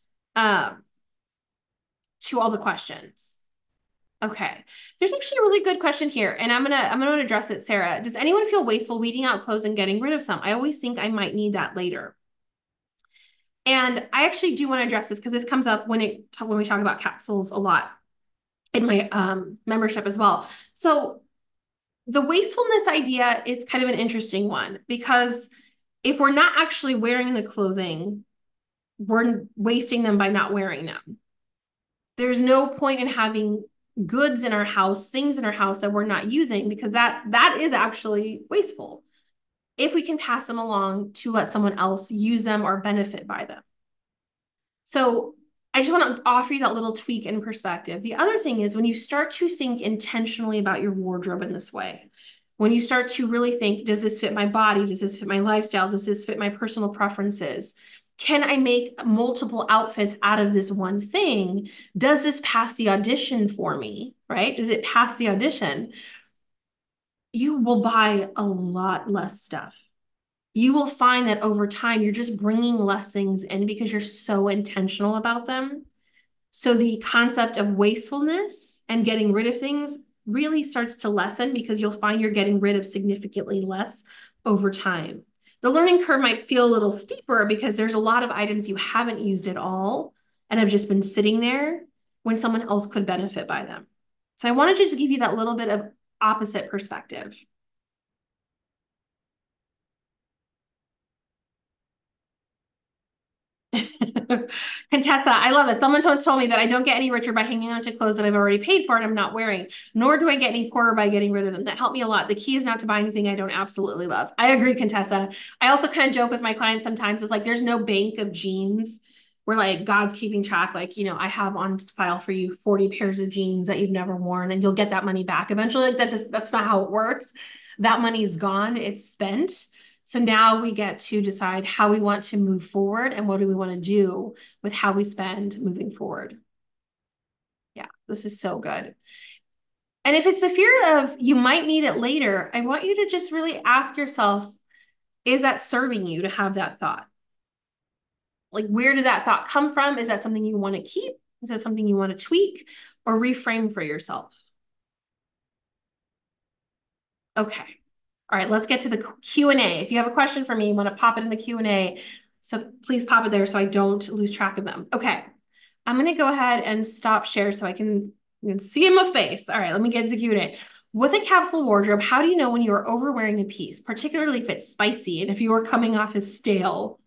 to all the questions. Okay, there's actually a really good question here, and I'm gonna address it, Sarah. Does anyone feel wasteful weeding out clothes and getting rid of some? I always think I might need that later. And I actually do want to address this because this comes up when we talk about capsules a lot in my membership as well. So the wastefulness idea is kind of an interesting one because if we're not actually wearing the clothing, we're wasting them by not wearing them. There's no point in having goods in our house, things in our house that we're not using because that is actually wasteful if we can pass them along to let someone else use them or benefit by them. So I just want to offer you that little tweak in perspective. The other thing is when you start to think intentionally about your wardrobe in this way, when you start to really think, does this fit my body? Does this fit my lifestyle? Does this fit my personal preferences? Can I make multiple outfits out of this one thing? Does this pass the audition for me, right? Does it pass the audition? You will buy a lot less stuff. You will find that over time, you're just bringing less things in because you're so intentional about them. So the concept of wastefulness and getting rid of things really starts to lessen because you'll find you're getting rid of significantly less over time. The learning curve might feel a little steeper because there's a lot of items you haven't used at all and have just been sitting there when someone else could benefit by them. So I wanted to just give you that little bit of opposite perspective. Contessa, I love it. Someone once told me that I don't get any richer by hanging on to clothes that I've already paid for and I'm not wearing, nor do I get any poorer by getting rid of them. That helped me a lot. The key is not to buy anything I don't absolutely love. I agree, Contessa. I also kind of joke with my clients sometimes. It's like there's no bank of jeans where like God's keeping track. Like, I have on file for you 40 pairs of jeans that you've never worn and you'll get that money back eventually. Like that's not how it works. That money's gone. It's spent. So now we get to decide how we want to move forward and what do we want to do with how we spend moving forward. Yeah, this is so good. And if it's the fear of you might need it later, I want you to just really ask yourself, is that serving you to have that thought? Like, where did that thought come from? Is that something you want to keep? Is that something you want to tweak or reframe for yourself? Okay. All right, let's get to the Q&A. If you have a question for me, you want to pop it in the Q&A. So please pop it there so I don't lose track of them. Okay. I'm going to go ahead and stop share so I can see in my face. All right, let me get to the Q&A. With a capsule wardrobe, how do you know when you are overwearing a piece, particularly if it's spicy and if you are coming off as stale?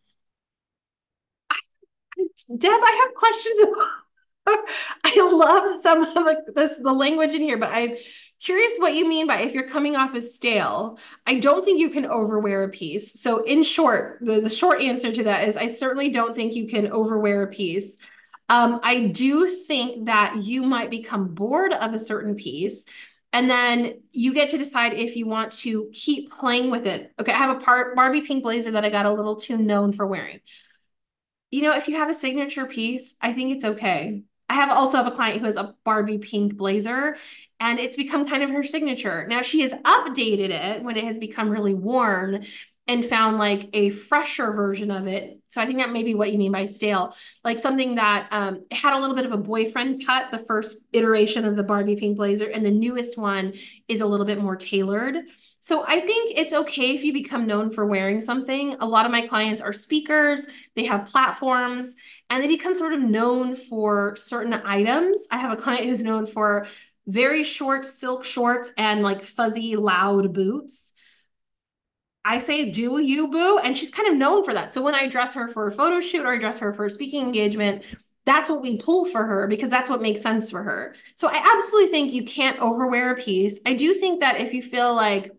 Deb, I have questions. I love some of the language in here, but I'm curious what you mean by if you're coming off as stale. I don't think you can overwear a piece. So in short, the short answer to that is I certainly don't think you can overwear a piece. I do think that you might become bored of a certain piece. And then you get to decide if you want to keep playing with it. Okay, I have a Barbie pink blazer that I got a little too known for wearing. If you have a signature piece, I think it's okay. I also have a client who has a Barbie pink blazer and it's become kind of her signature. Now she has updated it when it has become really worn and found like a fresher version of it. So I think that may be what you mean by stale, like something that had a little bit of a boyfriend cut, the first iteration of the Barbie pink blazer, and the newest one is a little bit more tailored. So I think it's okay if you become known for wearing something. A lot of my clients are speakers, they have platforms, and they become sort of known for certain items. I have a client who's known for very short silk shorts and like fuzzy, loud boots. I say, do you, boo? And she's kind of known for that. So when I dress her for a photo shoot or I dress her for a speaking engagement, that's what we pull for her because that's what makes sense for her. So I absolutely think you can't overwear a piece. I do think that if you feel like,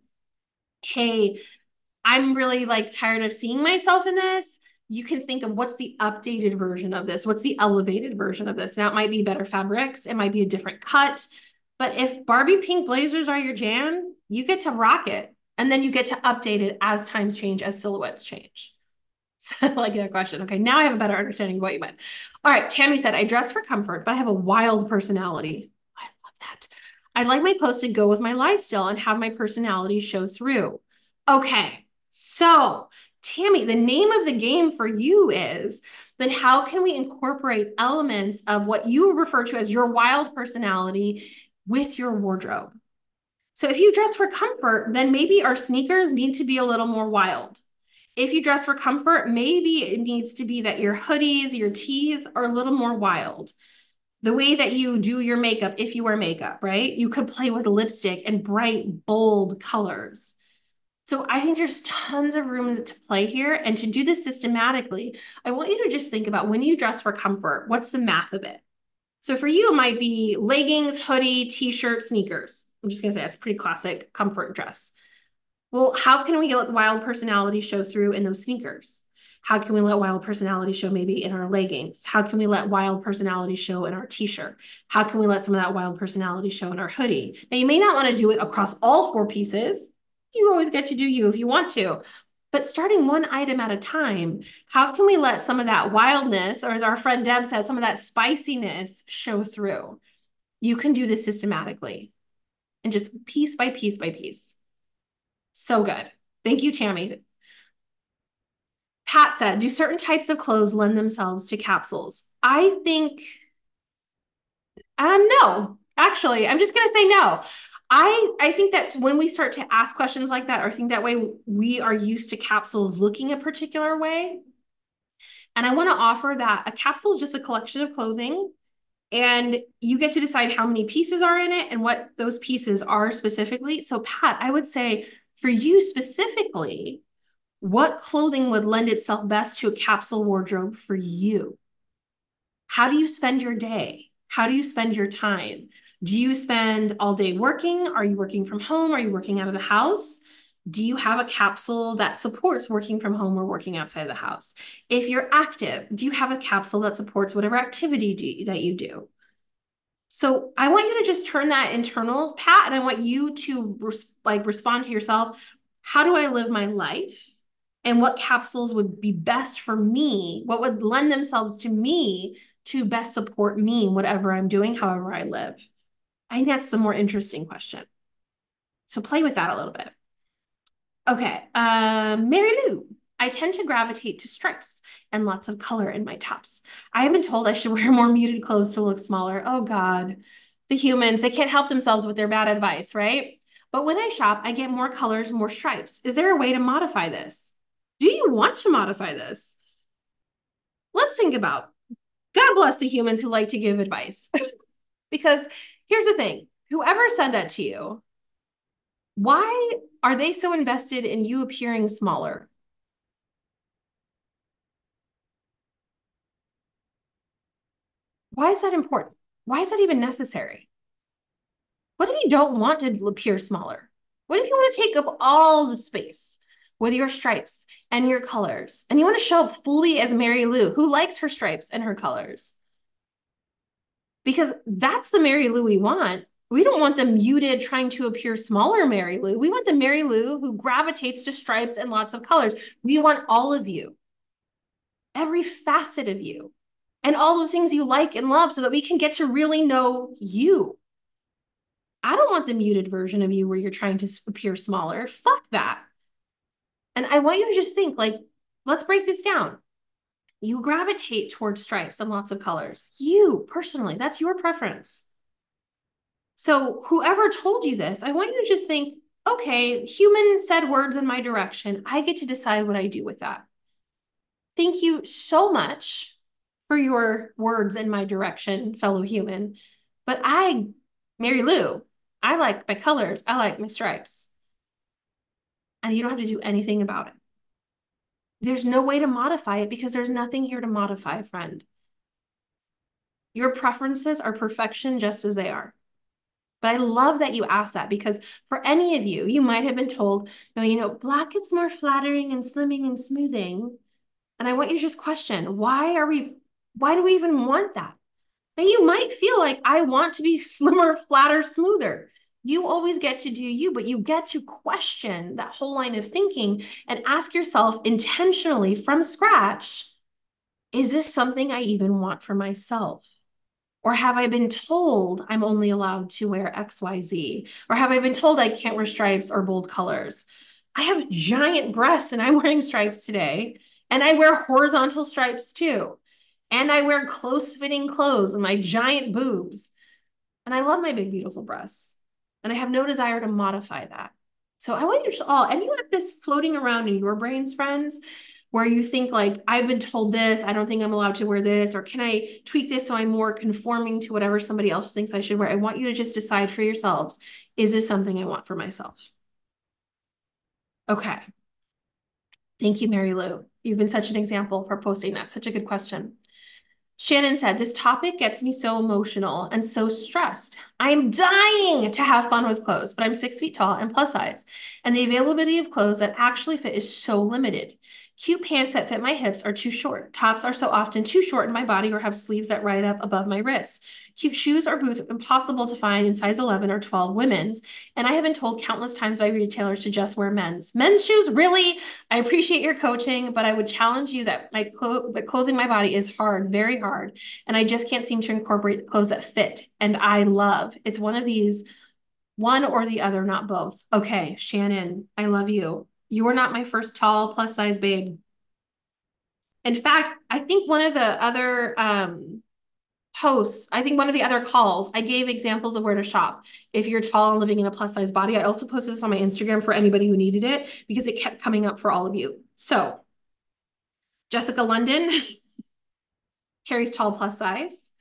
hey, I'm really like tired of seeing myself in this, you can think of what's the updated version of this? What's the elevated version of this? Now it might be better fabrics, it might be a different cut. But if Barbie pink blazers are your jam, you get to rock it. And then you get to update it as times change, as silhouettes change. So I like that question. Okay, now I have a better understanding of what you meant. All right, Tammy said, I dress for comfort, but I have a wild personality. I love that. I'd like my clothes to go with my lifestyle and have my personality show through. Okay, so Tammy, the name of the game for you is, then how can we incorporate elements of what you refer to as your wild personality with your wardrobe? So if you dress for comfort, then maybe our sneakers need to be a little more wild. If you dress for comfort, maybe it needs to be that your hoodies, your tees are a little more wild. The way that you do your makeup, if you wear makeup, right? You could play with lipstick and bright, bold colors. So I think there's tons of room to play here. And to do this systematically, I want you to just think about when you dress for comfort, what's the math of it? So for you, it might be leggings, hoodie, t-shirt, sneakers. I'm just gonna say that's pretty classic comfort dress. Well, how can we let the wild personality show through in those sneakers? How can we let wild personality show maybe in our leggings? How can we let wild personality show in our t-shirt? How can we let some of that wild personality show in our hoodie? Now, you may not want to do it across all four pieces. You always get to do you if you want to. But starting one item at a time, how can we let some of that wildness, or as our friend Deb says, some of that spiciness show through? You can do this systematically and just piece by piece by piece. So good. Thank you, Tammy. Pat said, do certain types of clothes lend themselves to capsules? I think, no. Actually, I'm just going to say no. I think that when we start to ask questions like that, or think that way, we are used to capsules looking a particular way. And I want to offer that a capsule is just a collection of clothing, and you get to decide how many pieces are in it and what those pieces are specifically. So, Pat, I would say for you specifically, what clothing would lend itself best to a capsule wardrobe for you? How do you spend your day? How do you spend your time? Do you spend all day working? Are you working from home? Are you working out of the house? Do you have a capsule that supports working from home or working outside the house? If you're active, do you have a capsule that supports whatever activity that you do? So I want you to just turn that internal, Pat, and I want you to respond to yourself. How do I live my life? And what capsules would be best for me? What would lend themselves to me to best support me, whatever I'm doing, however I live? I think that's the more interesting question. So play with that a little bit. Okay, Mary Lou. I tend to gravitate to stripes and lots of color in my tops. I have been told I should wear more muted clothes to look smaller. Oh God, the humans, they can't help themselves with their bad advice, right? But when I shop, I get more colors, more stripes. Is there a way to modify this? Do you want to modify this? Let's think about, God bless the humans who like to give advice. Because here's the thing, whoever said that to you, why are they so invested in you appearing smaller? Why is that important? Why is that even necessary? What if you don't want to appear smaller? What if you want to take up all the space with your stripes and your colors, and you want to show up fully as Mary Lou, who likes her stripes and her colors? Because that's the Mary Lou we want. We don't want the muted, trying to appear smaller Mary Lou. We want the Mary Lou who gravitates to stripes and lots of colors. We want all of you, every facet of you, and all the things you like and love so that we can get to really know you. I don't want the muted version of you where you're trying to appear smaller. Fuck that. And I want you to just think like, let's break this down. You gravitate towards stripes and lots of colors. You personally, that's your preference. So whoever told you this, I want you to just think, okay, human said words in my direction. I get to decide what I do with that. Thank you so much for your words in my direction, fellow human. But Mary Lou, I like my colors. I like my stripes. And you don't have to do anything about it. There's no way to modify it because there's nothing here to modify, friend. Your preferences are perfection just as they are. But I love that you asked that because for any of you, you might have been told, no, black is more flattering and slimming and smoothing. And I want you to just question, why do we even want that? Now you might feel like I want to be slimmer, flatter, smoother. You always get to do you, but you get to question that whole line of thinking and ask yourself intentionally from scratch, is this something I even want for myself? Or have I been told I'm only allowed to wear XYZ? Or have I been told I can't wear stripes or bold colors? I have giant breasts and I'm wearing stripes today. And I wear horizontal stripes too. And I wear close fitting clothes and my giant boobs. And I love my big, beautiful breasts. And I have no desire to modify that. So I want you to all, and you have this floating around in your brains, friends, where you think like, I've been told this, I don't think I'm allowed to wear this, or can I tweak this so I'm more conforming to whatever somebody else thinks I should wear? I want you to just decide for yourselves, is this something I want for myself? Okay. Thank you, Mary Lou. You've been such an example for posting that. Such a good question. Shannon said, this topic gets me so emotional and so stressed. I'm dying to have fun with clothes, but I'm 6 feet tall and plus size. And the availability of clothes that actually fit is so limited. Cute pants that fit my hips are too short. Tops are so often too short in my body or have sleeves that ride up above my wrists. Cute shoes or boots are impossible to find in size 11 or 12 women's. And I have been told countless times by retailers to just wear men's. Men's shoes, really? I appreciate your coaching, but I would challenge you that the clothing my body is hard, very hard. And I just can't seem to incorporate clothes that fit and I love. It's one of these, one or the other, not both. Okay, Shannon, I love you. You are not my first tall plus size babe. In fact, I think one of the other posts, I think one of the other calls, I gave examples of where to shop. If you're tall and living in a plus size body, I also posted this on my Instagram for anybody who needed it because it kept coming up for all of you. So Jessica London carries tall plus size.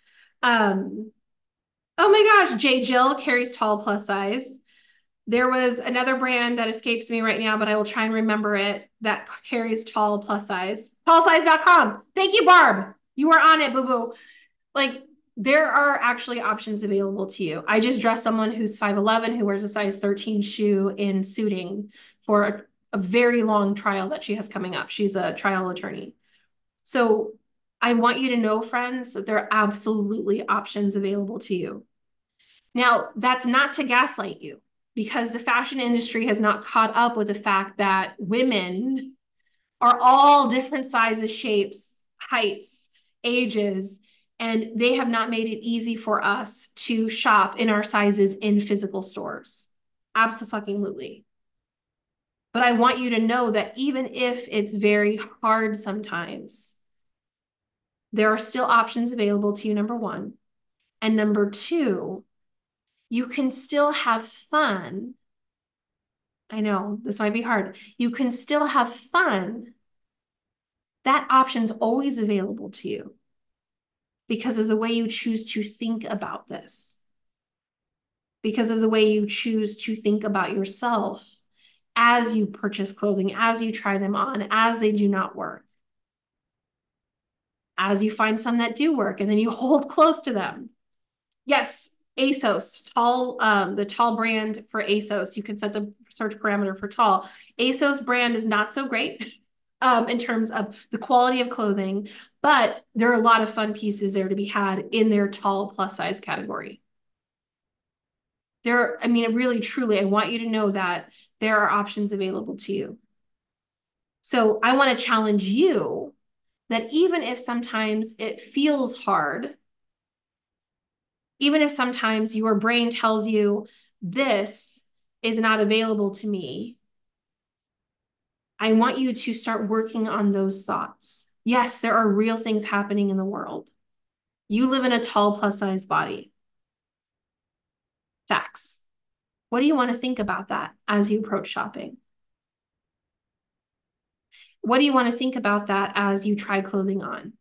Oh my gosh, J. Jill carries tall plus size. There was another brand that escapes me right now, but I will try and remember it that carries tall plus size. Tallsize.com. Thank you, Barb. You are on it, boo boo. Like, there are actually options available to you. I just dressed someone who's 5'11", who wears a size 13 shoe in suiting for a very long trial that she has coming up. She's a trial attorney. So I want you to know, friends, that there are absolutely options available to you. Now, that's not to gaslight you because the fashion industry has not caught up with the fact that women are all different sizes, shapes, heights, ages, and they have not made it easy for us to shop in our sizes in physical stores. Absolutely. But I want you to know that even if it's very hard sometimes, there are still options available to you, number one. And number two, you can still have fun. I know this might be hard. You can still have fun. That option's always available to you because of the way you choose to think about this, because of the way you choose to think about yourself as you purchase clothing, as you try them on, as they do not work, as you find some that do work, and then you hold close to them. Yes, ASOS, the tall brand for ASOS. You can set the search parameter for tall. ASOS brand is not so great in terms of the quality of clothing, but there are a lot of fun pieces there to be had in their tall plus size category. I mean, really, truly, I want you to know that there are options available to you. So I want to challenge you that even if sometimes it feels hard, even if sometimes your brain tells you this is not available to me, I want you to start working on those thoughts. Yes, there are real things happening in the world. You live in a tall plus size body. Facts. What do you want to think about that as you approach shopping? What do you want to think about that as you try clothing on?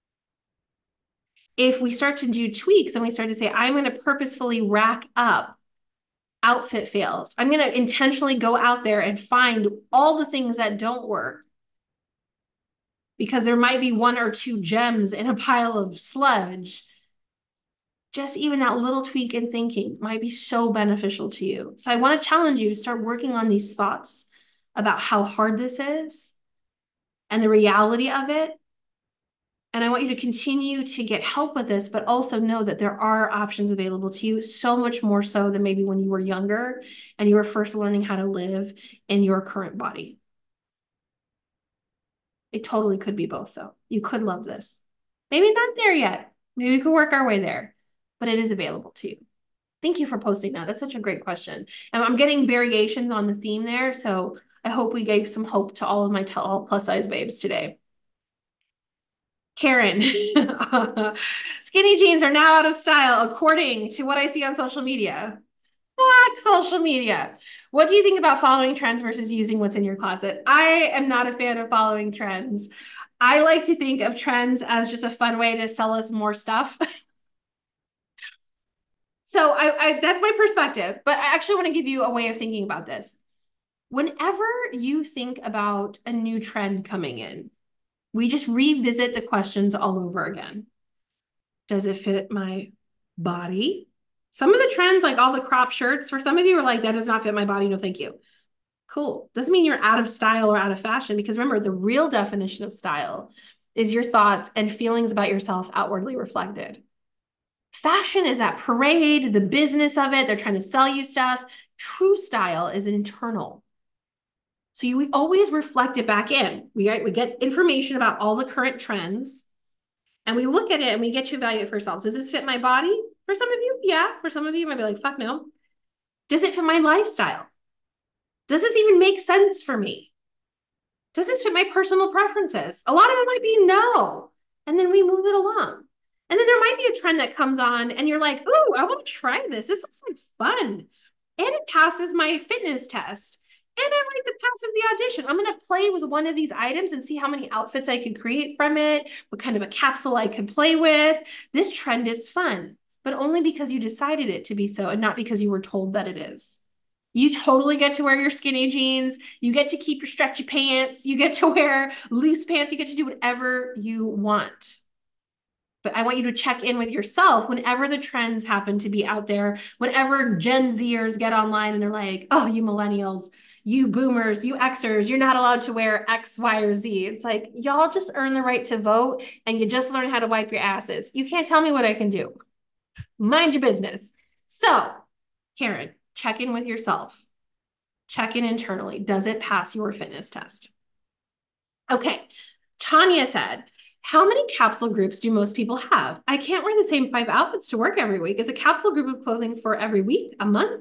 If we start to do tweaks and we start to say, I'm going to purposefully rack up outfit fails, I'm going to intentionally go out there and find all the things that don't work because there might be one or two gems in a pile of sludge. Just even that little tweak in thinking might be so beneficial to you. So I want to challenge you to start working on these thoughts about how hard this is and the reality of it. And I want you to continue to get help with this, but also know that there are options available to you, so much more so than maybe when you were younger and you were first learning how to live in your current body. It totally could be both, though. You could love this. Maybe not there yet. Maybe we could work our way there, but it is available to you. Thank you for posting that. That's such a great question. And I'm getting variations on the theme there. So I hope we gave some hope to all of my tall plus size babes today. Karen, skinny jeans are now out of style, according to what I see on social media. Fuck social media. What do you think about following trends versus using what's in your closet? I am not a fan of following trends. I like to think of trends as just a fun way to sell us more stuff. So that's my perspective, but I actually want to give you a way of thinking about this. Whenever you think about a new trend coming in, we just revisit the questions all over again. Does it fit my body? Some of the trends, like all the crop shirts, for some of you are like, that does not fit my body. No, thank you. Cool. Doesn't mean you're out of style or out of fashion, because remember, the real definition of style is your thoughts and feelings about yourself outwardly reflected. Fashion is that parade, the business of it. They're trying to sell you stuff. True style is internal. So we always reflect it back in. We get information about all the current trends and we look at it and we get to evaluate it for ourselves. Does this fit my body? For some of you, yeah. For some of you, you might be like, fuck no. Does it fit my lifestyle? Does this even make sense for me? Does this fit my personal preferences? A lot of it might be no. And then we move it along. And then there might be a trend that comes on and you're like, ooh, I want to try this. This looks like fun. And it passes my fitness test. And I like it passes the audition. I'm going to play with one of these items and see how many outfits I could create from it, what kind of a capsule I could play with. This trend is fun, but only because you decided it to be so and not because you were told that it is. You totally get to wear your skinny jeans. You get to keep your stretchy pants. You get to wear loose pants. You get to do whatever you want. But I want you to check in with yourself whenever the trends happen to be out there, whenever Gen Zers get online and they're like, oh, you millennials, you boomers, you Xers, you're not allowed to wear X, Y, or Z. It's like, y'all just earn the right to vote and you just learn how to wipe your asses. You can't tell me what I can do. Mind your business. So, Karen, check in with yourself. Check in internally. Does it pass your fitness test? Okay. Tanya said, how many capsule groups do most people have? I can't wear the same 5 outfits to work every week. Is a capsule group of clothing for every week, a month?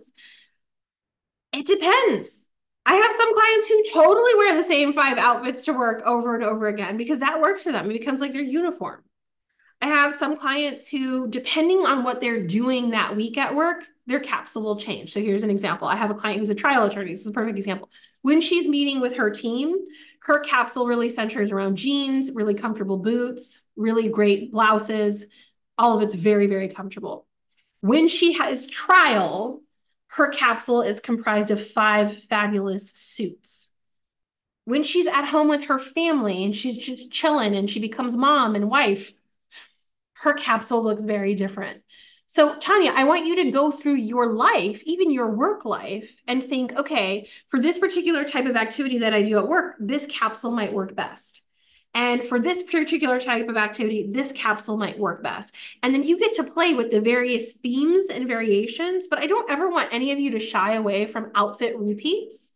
It depends. I have some clients who totally wear the same 5 outfits to work over and over again because that works for them. It becomes like their uniform. I have some clients who, depending on what they're doing that week at work, their capsule will change. So here's an example. I have a client who's a trial attorney. This is a perfect example. When she's meeting with her team, her capsule really centers around jeans, really comfortable boots, really great blouses. All of it's very, very comfortable. When she has trial, her capsule is comprised of 5 fabulous suits. When she's at home with her family and she's just chilling and she becomes mom and wife, her capsule looks very different. So Tanya, I want you to go through your life, even your work life, and think, okay, for this particular type of activity that I do at work, this capsule might work best. And for this particular type of activity, this capsule might work best. And then you get to play with the various themes and variations, but I don't ever want any of you to shy away from outfit repeats.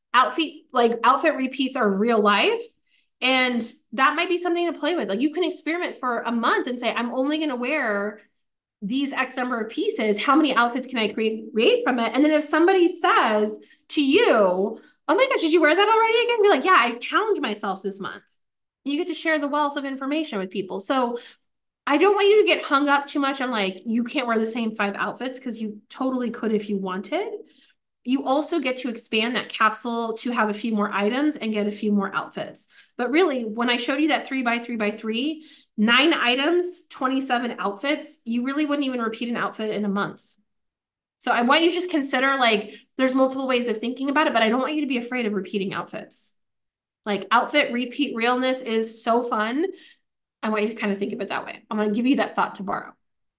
Outfit repeats are real life. And that might be something to play with. Like you can experiment for a month and say, I'm only going to wear these X number of pieces. How many outfits can I create from it? And then if somebody says to you, oh my gosh, did you wear that already again? Be like, yeah, I challenged myself this month. You get to share the wealth of information with people. So I don't want you to get hung up too much on like, you can't wear the same 5 outfits because you totally could if you wanted. You also get to expand that capsule to have a few more items and get a few more outfits. But really, when I showed you that 3 by 3 by 3, 9 items, 27 outfits, you really wouldn't even repeat an outfit in a month. So I want you to just consider like there's multiple ways of thinking about it, but I don't want you to be afraid of repeating outfits. Like outfit repeat realness is so fun. I want you to kind of think of it that way. I'm going to give you that thought to borrow.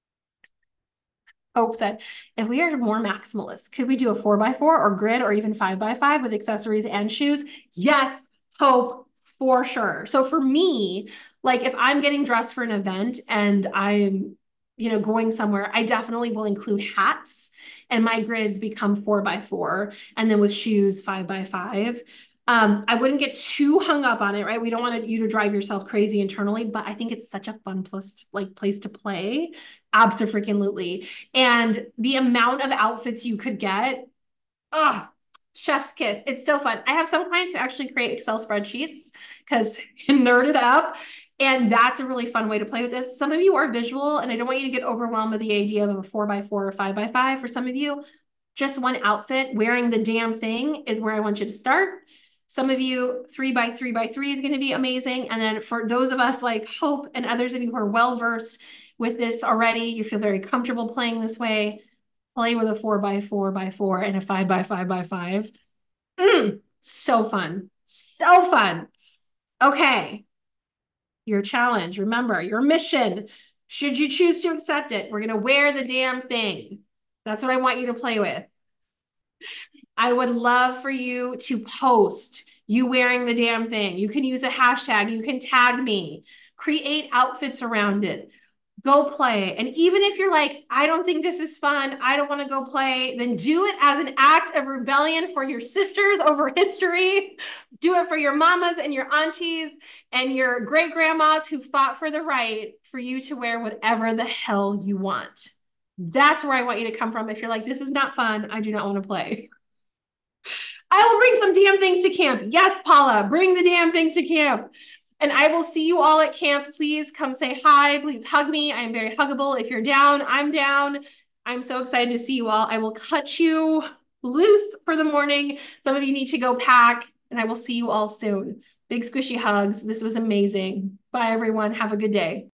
Hope said, if we are more maximalist, could we do a 4 by 4 or grid or even 5 by 5 with accessories and shoes? Yes, Hope, for sure. So for me, like if I'm getting dressed for an event and I'm, going somewhere, I definitely will include hats and my grids become 4 by 4 and then with shoes 5 by 5. I wouldn't get too hung up on it, right? We don't want you to drive yourself crazy internally, but I think it's such a fun place to play. Absolutely. And the amount of outfits you could get, oh, chef's kiss. It's so fun. I have some clients who actually create Excel spreadsheets because nerd it up. And that's a really fun way to play with this. Some of you are visual, and I don't want you to get overwhelmed with the idea of a 4 by 4 or 5 by 5. For some of you, just one outfit wearing the damn thing is where I want you to start. Some of you, 3 by 3 by 3 is going to be amazing. And then for those of us like Hope and others of you who are well versed with this already, you feel very comfortable playing this way, play with a 4 by 4 by 4 and a 5 by 5 by 5. So fun. So fun. Okay. Your challenge. Remember, your mission. Should you choose to accept it, we're going to wear the damn thing. That's what I want you to play with. I would love for you to post you wearing the damn thing. You can use a hashtag. You can tag me. Create outfits around it. Go play. And even if you're like, I don't think this is fun, I don't want to go play, then do it as an act of rebellion for your sisters over history. Do it for your mamas and your aunties and your great grandmas who fought for the right for you to wear whatever the hell you want. That's where I want you to come from. If you're like, this is not fun, I do not want to play. I will bring some damn things to camp. Yes, Paula, bring the damn things to camp. And I will see you all at camp. Please come say hi. Please hug me. I am very huggable. If you're down, I'm down. I'm so excited to see you all. I will cut you loose for the morning. Some of you need to go pack, and I will see you all soon. Big squishy hugs. This was amazing. Bye, everyone. Have a good day.